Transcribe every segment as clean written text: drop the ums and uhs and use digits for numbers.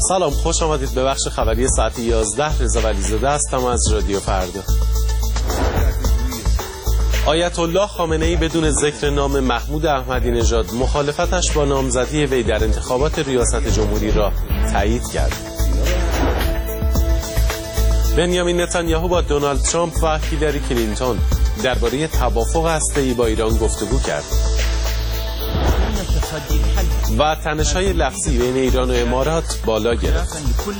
سلام، خوش آمدید به بخش خبری ساعت 11. رضا ولیزاده هستم از رادیو فردا. آیت الله خامنه‌ای بدون ذکر نام محمود احمدی نژاد مخالفتش با نامزدی وی در انتخابات ریاست جمهوری را تایید کرد. بنیامین نتانیاهو با دونالد ترامپ و هیلاری کلینتون درباره توافق هسته‌ای با ایران گفتگو کرد. و تنش‌های لفظی بین ایران و امارات بالا گرفت.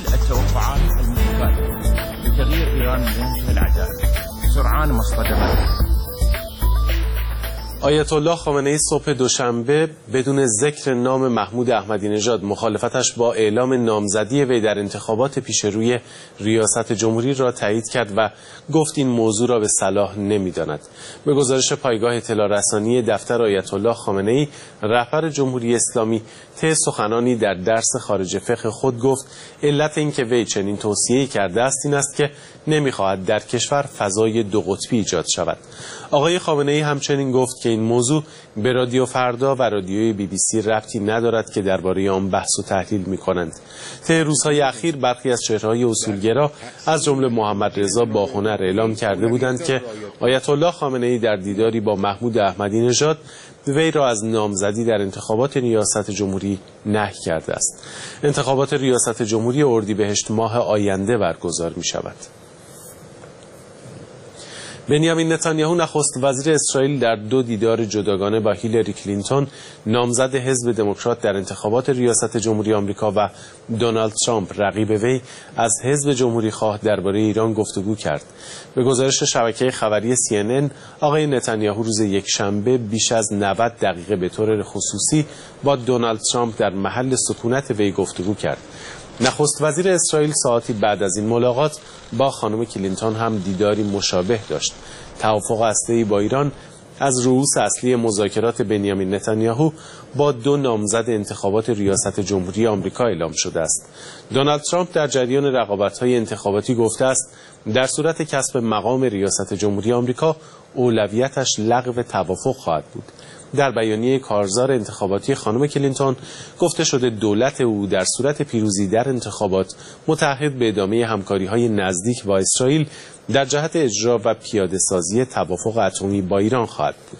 آیت الله خامنه‌ای صبح دوشنبه بدون ذکر نام محمود احمدی نژاد مخالفتش با اعلام نامزدی وی در انتخابات پیش روی ریاست جمهوری را تایید کرد و گفت این موضوع را به صلاح نمی‌داند. به گزارش پایگاه اطلاع رسانی دفتر آیت الله خامنه‌ای، رهبر جمهوری اسلامی طی سخنانی در درس خارج فقه خود گفت علت این که وی چنین توصیه‌ای کرده است این است که نمی‌خواهد در کشور فضای دو قطبی ایجاد شود. آقای خامنه‌ای همچنین گفت که این موضوع به رادیو فردا و رادیوی BBC ربطی ندارد که درباره آن بحث و تحلیل می‌کنند. طی روزهای اخیر برخی از چهره‌های اصولگرا از جمله محمد رضا باهنر اعلام کرده بودند که آیت الله خامنه‌ای در دیداری با محمود احمدی نژاد وی را از نامزدی در انتخابات ریاست جمهوری نهی کرده است. انتخابات ریاست جمهوری اردیبهشت ماه آینده برگزار می‌شود. بنیامین نتانیاهو نخست وزیر اسرائیل در 2 دیدار جداگانه با هیلاری کلینتون نامزد حزب دموکرات در انتخابات ریاست جمهوری آمریکا و دونالد ترامپ رقیب وی از حزب جمهوری خواه درباره ایران گفتگو کرد. به گزارش شبکه خبری CNN، آقای نتانیاهو روز یکشنبه بیش از 90 دقیقه به طور خصوصی با دونالد ترامپ در محل سکونت وی گفتگو کرد. نخست وزیر اسرائیل ساعتی بعد از این ملاقات با خانم کلینتون هم دیداری مشابه داشت. توافق هسته‌ای با ایران از رؤوس اصلی مذاکرات بنیامین نتانیاهو با 2 نامزد انتخابات ریاست جمهوری آمریکا اعلام شده است. دونالد ترامپ در جریان رقابت‌های انتخاباتی گفته است در صورت کسب مقام ریاست جمهوری آمریکا اولویتش لغو توافق خواهد بود. در بیانیه کارزار انتخاباتی خانم کلینتون گفته شده دولت او در صورت پیروزی در انتخابات متعهد به ادامه همکاری‌های نزدیک با اسرائیل در جهت اجرا و پیاده‌سازی توافق اتمی با ایران خواهد بود.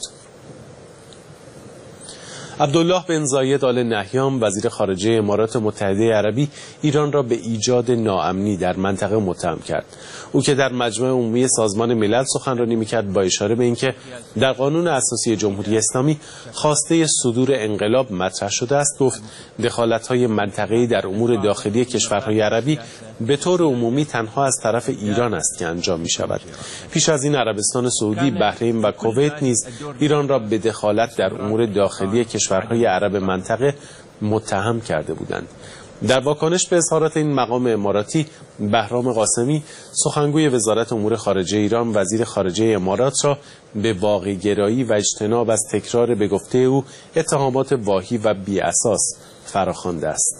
عبدالله بن زاید آل نهیان وزیر خارجه امارات متحده عربی ایران را به ایجاد ناامنی در منطقه متهم کرد. او که در مجمع عمومی سازمان ملل سخنرانی می‌کرد با اشاره به اینکه در قانون اساسی جمهوری اسلامی خواسته صدور انقلاب مطرح شده است، گفت دخالت‌های منطقه‌ای در امور داخلی کشورهای عربی به طور عمومی تنها از طرف ایران است که انجام می‌شود. پیش از این عربستان سعودی، بحرین و کویت نیز ایران را به دخالت در امور داخلی کشورهای عرب منطقه متهم کرده بودند. در واکنش به اظهارات این مقام اماراتی، بهرام قاسمی سخنگوی وزارت امور خارجه ایران وزیر خارجه امارات را به واقع‌گرایی و اجتناب از تکرار به گفته او اتهامات واهی و بی اساس فراخوانده است.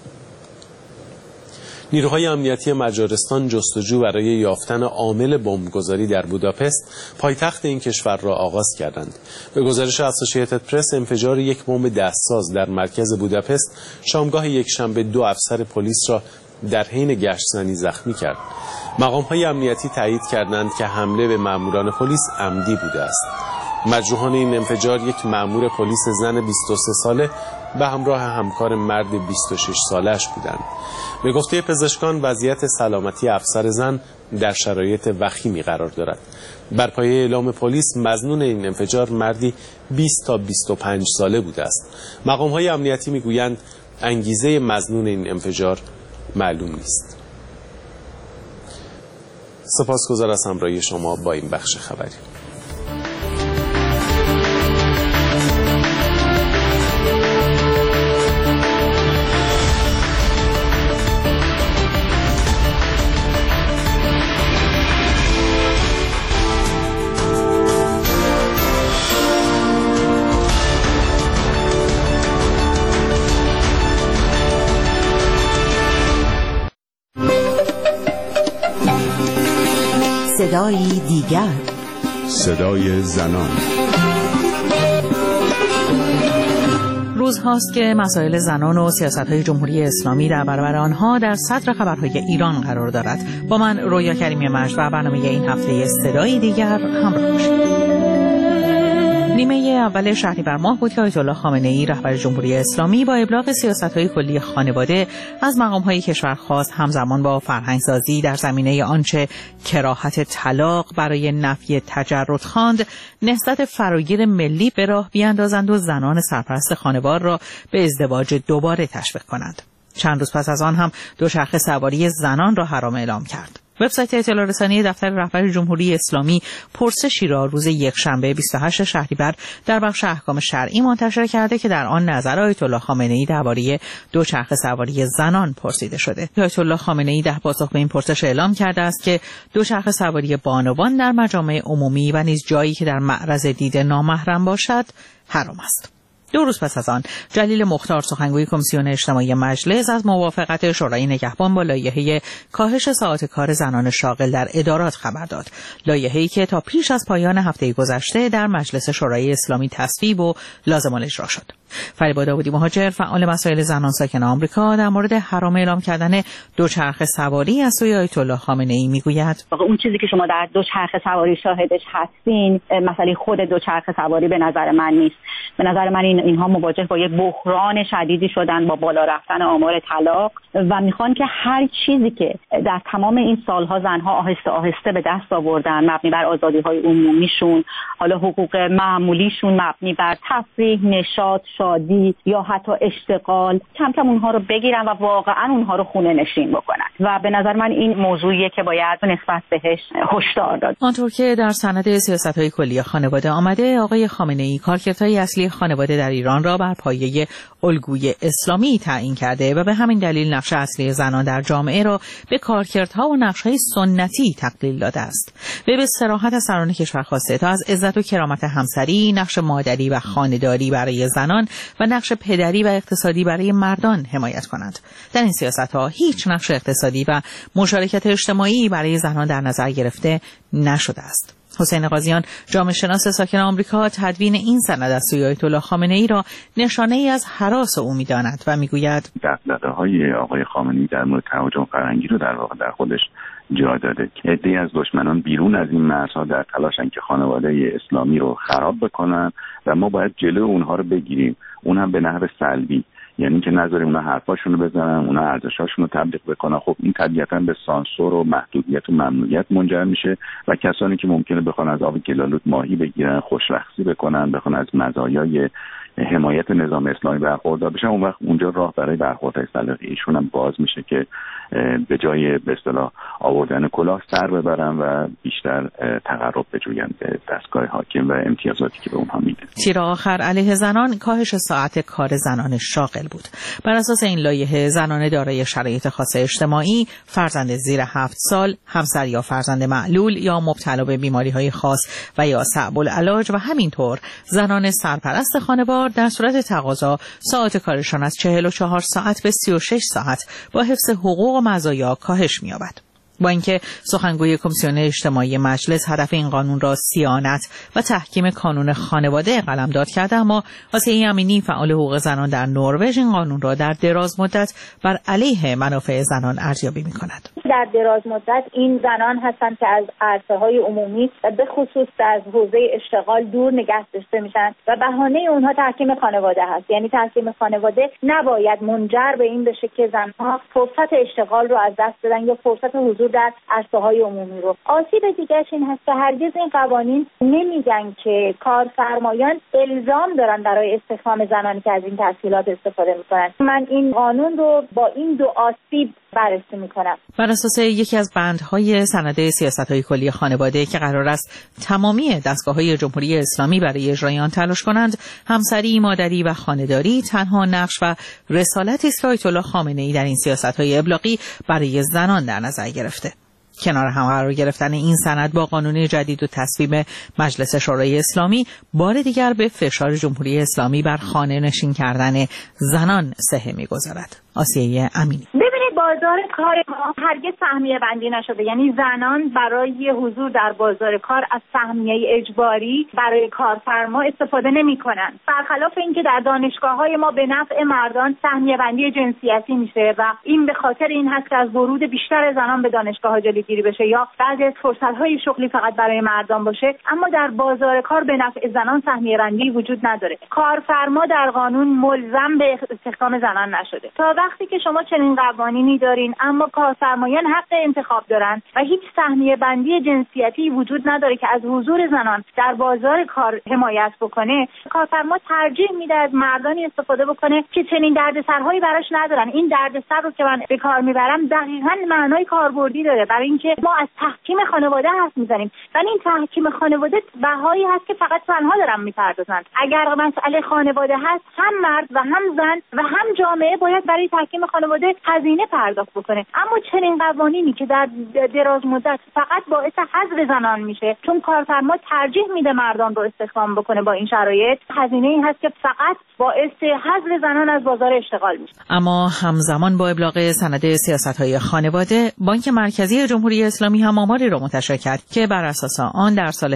نیروهای امنیتی مجارستان جستجو برای یافتن عامل بمبگذاری در بوداپست، پایتخت این کشور را آغاز کردند. به گزارش اسوسییتد پرس، انفجار یک بمب دستساز در مرکز بوداپست شامگاه یکشنبه 2 افسر پلیس را در حین گشت‌زنی زخمی کرد. مقام‌های امنیتی تایید کردند که حمله به ماموران پلیس عمدی بوده است. مجروحان این انفجار یک مأمور پلیس زن 23 ساله به همراه همکار مرد 26 سالش بودند. به گفته پزشکان وضعیت سلامتی افسر زن در شرایط وخیمی قرار دارد. بر پایه اعلام پلیس مظنون این انفجار مردی 20 تا 25 ساله بوده است. مقام‌های امنیتی میگویند انگیزه مظنون این انفجار معلوم نیست. سپاسگزار از همراهی شما با این بخش خبری. صدای دیگر، صدای زنان. روزهاست که مسائل زنان و سیاست‌های جمهوری اسلامی در برابر آنها در صدر خبرهای ایران قرار دارد. با من رویا کریمی مجد و برنامه این هفته صدای دیگر همراه باشید. نیمه اول شهریور ماه بود که آیت الله خامنه‌ای رهبر جمهوری اسلامی با ابلاغ سیاست‌های کلی خانواده از مقام‌های کشور خواست همزمان با فرهنگ‌سازی در زمینه آنچه کراهت طلاق برای نفی تجرد خواند، نهضت فراگیر ملی به راه بیاندازند و زنان سرپرست خانوار را به ازدواج دوباره تشویق کنند. چند روز پس از آن هم دوچرخه سواری زنان را حرام اعلام کرد. وبسایت اطلاع رسانی دفتر رهبر جمهوری اسلامی پرسشی را روز یکشنبه 28 شهریور در بخش احکام شرعی منتشر کرده که در آن نظر آیت الله خامنه‌ای درباره دوچرخه سواری زنان پرسیده شده. آیت الله خامنه‌ای در پاسخ به این پرسش اعلام کرده است که دوچرخه سواری بانوان در مجامع عمومی و نیز جایی که در معرض دید نامحرم باشد حرام است. 2 روز پس از آن جلیل مختار سخنگوی کمیسیون اجتماعی مجلس از موافقت شورای نگهبان با لایحه کاهش ساعات کار زنان شاغل در ادارات خبر داد. لایحه‌ای که تا پیش از پایان هفته گذشته در مجلس شورای اسلامی تصویب و لازم الاجرا شد. فریبا داودی مهاجر فعال مسائل زنان ساکن آمریکا در مورد حرام اعلام کردن دوچرخه سواری از سوی آیت الله خامنه‌ای میگوید: اون چیزی که شما در دوچرخه سواری شاهدش هستین، مسئله خود دوچرخه سواری به نظر من نیست. به نظر من اینها مواجه با یک بحران شدیدی شدن با بالا رفتن آمار طلاق و میخوان که هر چیزی که در تمام این سالها زنها آهسته آهسته به دست آوردن مبنی بر آزادی‌های عمومیشون، حالا حقوق معمولیشون مبنی بر تفریح، نشاط، شادی یا حتی اشتغال، کم کم اونها رو بگیرن و واقعا اونها رو خونه نشین بکنن و به نظر من این موضوعیه که باید نسبت بهش هشدار داد. آنطور که در سند سیاست‌های کلی خانواده آمده، آقای خامنه‌ای کارکردهای اصلی خانواده در ایران را بر پایه الگوی اسلامی تعیین کرده و به همین دلیل نقش اصلی زنان در جامعه را به کارکردها و نقش‌های سنتی تقلیل داده است. و به صراحت از سران کشور خواسته تا از عزت و کرامت همسری، نقش مادری و خانه‌داری برای زنان و نقش پدری و اقتصادی برای مردان حمایت کنند. در این سیاست‌ها هیچ نقش اقتصادی و مشارکت اجتماعی برای زنان در نظر گرفته نشده است. حسین قاضیان، جامعه شناس ساکن آمریکا، تدوین این سند از سوی آیت الله خامنه‌ای را نشانه‌ای از هراس او می‌داند و می‌گوید دغدغه‌های آقای خامنه‌ای در مورد تهاجم فرهنگی رو در واقع در خودش جا داده. عده‌ای از دشمنان بیرون از این مرزها در تلاشن که خانواده اسلامی رو خراب بکنن و ما باید جلو اونها رو بگیریم، اون هم به نحو سلبی، یعنی که نذاریم اونا حرفاشونو بزنن، اونا ارزشاشونو تبلیغ بکنن. خب این طبیعتاً به سانسور و محدودیت و ممنوعیت منجر میشه و کسانی که ممکنه بخوان از آب گلالود ماهی بگیرن، خوشرخصی بکنن، بخوان از مزایای حمایت نظام اسلامی برخوردار بشن، اون وقت اونجا راه برای برخورد سلیقه‌ای ایشون هم باز میشه که به جای به اصطلاح آوردن کلاه سر ببرن و بیشتر تقرب بجوین به دستگاه حاکم و امتیازاتی که به اونها میده. تیر آخر علیه زنان کاهش ساعت کار زنان شاغل بود. بر اساس این لایحه زنان دارای شرایط خاص اجتماعی، فرزند زیر 7 سال، همسر یا فرزند معلول یا مبتلا به بیماری‌های خاص و یا صعب العلاج و همینطور زنان سرپرست خانوار در صورت تقاضا ساعت کارشان از 44 ساعت به 36 ساعت با حفظ حقوق و مزایا کاهش می‌یابد. با اینکه سخنگوی کمیسیون اجتماعی مجلس هدف این قانون را صیانت و تحکیم کانون خانواده قلمداد کرده، اما آسیه امینی فعال حقوق زنان در نروژ این قانون را در دراز مدت بر علیه منافع زنان ارزیابی می‌کند. در دراز مدت این زنان هستند که از عرصه‌های عمومی و به خصوص از حوزه اشتغال دور نگه داشته میشن و بهانه اونها تحکیم خانواده هست. یعنی تحکیم خانواده نباید منجر به این بشه که زنها فرصت اشتغال رو از دست بدن یا فرصت حضور در عرصه‌های عمومی رو. آسیب دیگرش این هست که هرگز این قوانین نمیگن که کارفرمایان الزام دارن برای استخدام زنانی که از این تسهیلات استفاده میکنن. من این قانون رو با این دو آسیب بررسی میکنم. بر اساس یکی از بندهای سند سیاست‌های کلی خانواده که قرار است تمامی دستگاه‌های جمهوری اسلامی برای اجرای آن تلاش کنند، همسری، مادری و خانه‌داری تنها نقش و رسالتی است که آیت الله خامنه‌ای در این سیاست‌های ابلاغی برای زنان در نظر گرفته. کنار هم قرار گرفتن این سند با قانون جدید و تصویب مجلس شورای اسلامی بار دیگر به فشار جمهوری اسلامی بر خانه نشین کردن زنان سهه می‌گذارد. آسیه امینی. ببینید بازار کار ما هرگز سهمیه بندی نشده، یعنی زنان برای حضور در بازار کار از سهمیه اجباری برای کارفرما استفاده نمی‌کنن، برخلاف اینکه در دانشگاه‌های ما به نفع مردان سهمیه بندی جنسیتی میشه و این به خاطر این هست که از ورود بیشتر زنان به دانشگاه‌ها جلوگیری بشه یا بعضی از فرصت‌های شغلی فقط برای مردان باشه. اما در بازار کار به نفع زنان سهمیه بندی وجود نداره. کارفرما در قانون ملزم به استخدام زنان نشده. تا وقتی که شما چنین قوانینی دارین اما کارفرمایان حق انتخاب دارن و هیچ سهمیه بندی جنسیتی وجود نداره که از حضور زنان در بازار کار حمایت بکنه، کارفرما ترجیح میده از مردانی استفاده بکنه که چنین دردسرهایی براش ندارن. این دردسر رو که من به کار میبرم دقیقاً معنای کاربردی داره، برای اینکه ما از تحکیم خانواده حرف میزنیم. ولی این تحکیم خانواده بهایی هست که فقط زنها دارن میپردازن. اگر مسئله خانواده هست، هم مرد و هم زن و هم جامعه باید برای تحکیم خانواده هزینه پرداخت بکنه. اما چنین قوانینی که در دراز مدت فقط باعث حذف زنان میشه چون کارفرما ترجیح میده مردان رو استخدام بکنه، با این شرایط هزینه‌ای هست که فقط باعث حذف زنان از بازار اشتغال میشه. اما همزمان با ابلاغ سند سیاست‌های خانواده، بانک مرکزی جمهوری اسلامی هم آماری را منتشر کرد که بر اساس آن در سال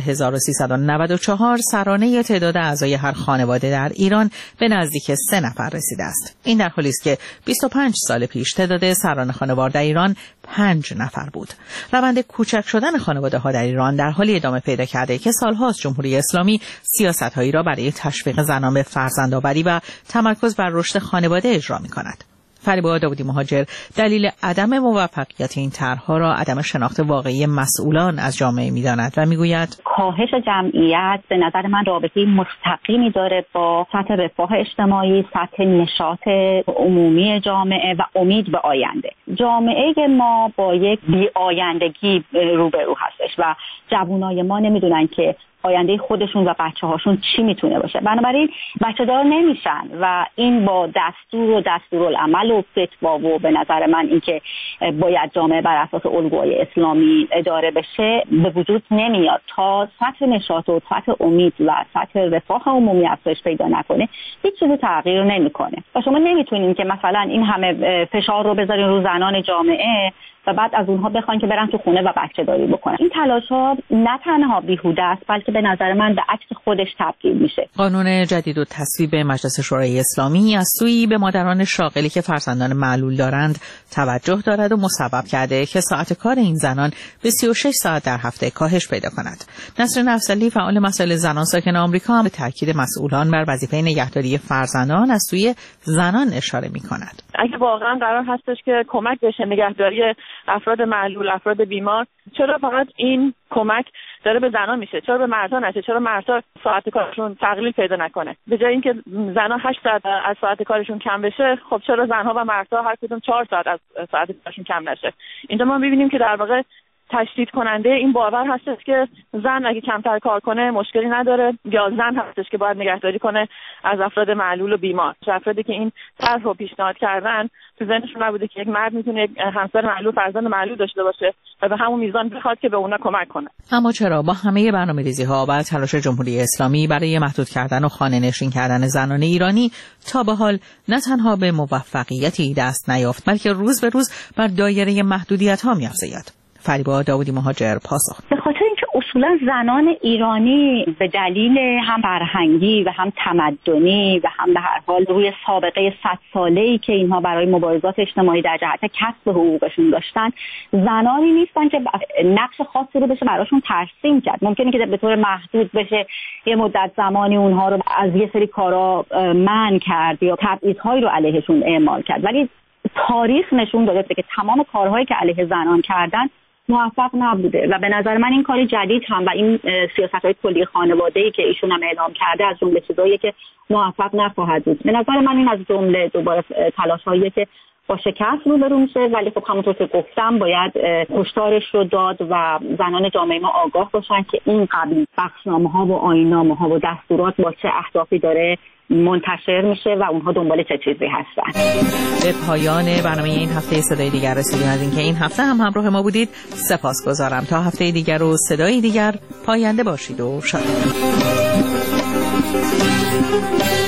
1394 سرانه تعداد اعضای هر خانواده در ایران به نزدیک 3 نفر رسیده است. این در حالی است که 25 سال پیش تعداد سران خانوار در ایران 5 نفر بود. روند کوچک شدن خانواده‌ها در ایران در حالی ادامه پیدا کرده که سال‌هاست جمهوری اسلامی سیاست‌هایی را برای تشویق زنان به فرزندآوری و تمرکز بر رشد خانواده اجرا می‌کند. فریبا داودی مهاجر دلیل عدم موفقیت این طرح‌ها را عدم شناخت واقعی مسئولان از جامعه می‌داند و می‌گوید کاهش جمعیت به نظر من رابطه‌ای مستقیمی داره با سطح رفاه اجتماعی، سطح نشاط عمومی جامعه و امید به آینده. جامعه ما با یک بی‌آیندگی روبرو هستش و جوانای ما نمی‌دونن که آینده خودشون و بچه‌هاشون چی میتونه باشه. بنابراین بچه‌دار نمیشن و این با دستور و دستورالعمل و فتوا و به نظر من اینکه باید جامعه بر اساس الگوهای اسلامی اداره بشه به وجود نمیاد. تا سطح نشاط و سطح امید و سطح رفاه عمومی افزایش پیدا نکنه هیچ چیزی تغییر نمیکنه. و شما نمیتونین که مثلا این همه فشار رو بذارین رو زنان جامعه و بعد از اونها بخواین که برن تو خونه و بچه داری بکنن. این تلاش‌ها نه تنها بیهوده است بلکه به نظر من به عکس خودش تبدیل میشه. قانون جدید و تصویب مجلس شورای اسلامی از سوی به مادران شاغلی که فرزندان معلول دارند توجه دارد و مسبب کرده که ساعت کار این زنان به 36 ساعت در هفته کاهش پیدا کند. نسرین افضلی فعال مسائل زنان ساکن آمریکا هم به تاکید مسئولان بر وظیفه نگهداری فرزندان از سوی زنان اشاره می‌کند. اگه واقعا قرار هستش که کمک بشه نگهداری افراد معلول، افراد بیمار، چرا فقط این کمک داره به زنان میشه؟ چرا به مردها نشه؟ چرا مردها ساعت کارشون تقلیل پیدا نکنه؟ به جای اینکه زنها 8 ساعت از ساعت کارشون کم بشه، خب چرا زنها و مردها هر کدوم 4 ساعت از ساعت کارشون کم نشه؟ اینجا ما می‌بینیم که در واقع تشدید کننده این باور هستش که زن اگه کمتر کار کنه مشکلی نداره، یا زن هستش که باید نگهداری کنه از افراد معلول و بیمار. افرادی که این طرح رو پیشنهاد کردن تو ذهنشون نبوده که یک مرد میتونه یک همسر معلول، فرزند معلول داشته باشه و به همون میزان بخواد که به اونا کمک کنه. اما چرا با همه برنامه‌ریزی‌ها و تلاش جمهوری اسلامی برای محدود کردن و خانه‌نشین کردن زنان ایرانی تا به حال نه تنها به موفقیتی دست نیافت، بلکه روز به روز بر دایره محدودیت‌ها می‌افزاید؟ فریبا داودی مهاجر پاسخ: به خاطر اینکه اصولا زنان ایرانی به دلیل هم فرهنگی و هم تمدنی و هم به هر حال روی سابقه 100 ساله‌ای که اینها برای مبارزات اجتماعی در جهت کسب حقوقشون داشتن، زنانی نیستن که نقش خاصی رو بشه براشون ترسیم کرد. ممکنه که به طور محدود بشه یه مدت زمانی اونها رو از یه سری کارا منع کرد یا تبعیض‌هایی رو علیهشون اعمال کرد، ولی تاریخ نشون داده که تمام کارهایی که علیه زنان کردن موفق نبوده و به نظر من این کاری جدید هم و این سیاست‌های کلی خانواده‌ای که ایشون هم اعلام کرده از جمله چیزاییه که موفق نخواهد بود. به نظر من این از جمله دوباره تلاش‌هایی که با شکست روبرو میشه، ولی خب همونطور که گفتم باید هشدارش رو داد و زنان جامعه ما آگاه باشن که این قبیل بخشنامه‌ها و آیین‌نامه‌ها و دستورات با چه اهدافی داره منتشر میشه و اونها دنبال چه چیزی هستن. به پایان برنامه این هفته صدای دیگر رسیدیم. از اینکه این هفته هم همراه ما بودید سپاسگزارم. تا هفته دیگر و صدای دیگر پاینده باشید و شاد.